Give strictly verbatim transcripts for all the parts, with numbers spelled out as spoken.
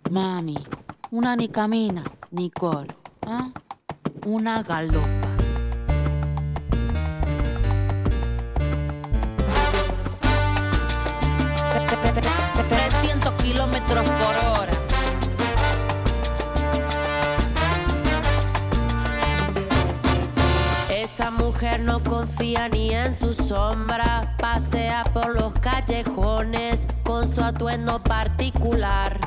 Mami, una ni camina ni corre, ¿ah? Una galopa. trescientos kilómetros por hora. Esa mujer no confía ni en su sombra, pasea por los callejones con su atuendo particular.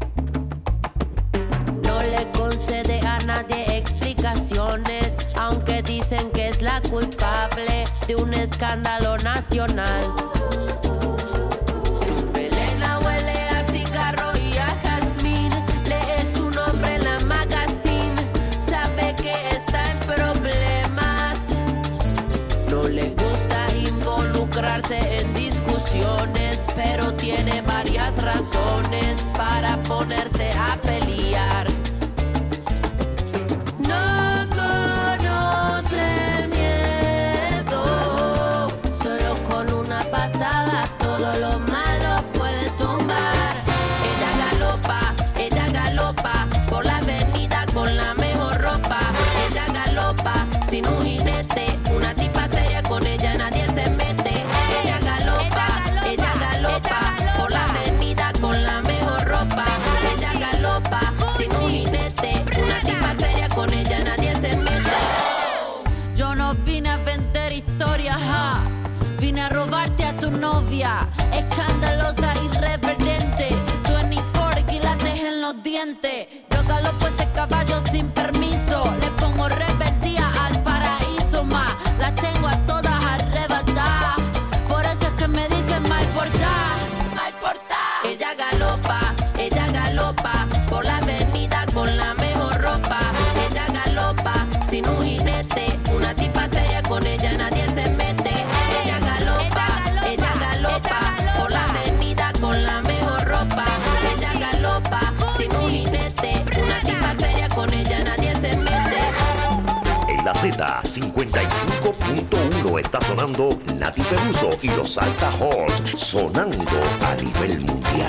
No le concede a nadie explicaciones, aunque dicen que es la culpable de un escándalo nacional. Su melena huele a cigarro y a jazmín, lee su nombre en la magazine, sabe que está en problemas. No le gusta involucrarse en discusiones, pero tiene varias razones para ponerse a pelear. No conoce el miedo, solo con una patada todo lo malo puede tumbar. Ella galopa, ella galopa por la avenida con la mejor ropa. Ella galopa sin un jinete, una tipa seria, con ella nadie se mete. Ella galopa, ella galopa por la avenida con la mejor ropa. Ella galopa sin un jinete, una tipa seria, con ella nadie se mete. Yo no vine a vender historias, ja. Vine a robarte a tu novia, escandalosa, irreverente. veinticuatro quilates en los dientes. Yo galopo ese caballo sin permiso, le pongo rebeldía al paraíso, ma. Las tengo a todas arrebatadas, por eso es que me dicen mal portada, mal portada. Ella galopa, ella galopa por la avenida con la mejor ropa. Ella galopa sin un jinete, una tipa seria, con ella nadie se mete. Ella galopa, ella galopa por la avenida con la mejor ropa. Ella galopa sin un jinete, una tipa seria, con ella nadie se mete. En la Z cincuenta y cinco punto uno está sonando Nati Peluso y los Salsa Halls, sonando a nivel mundial.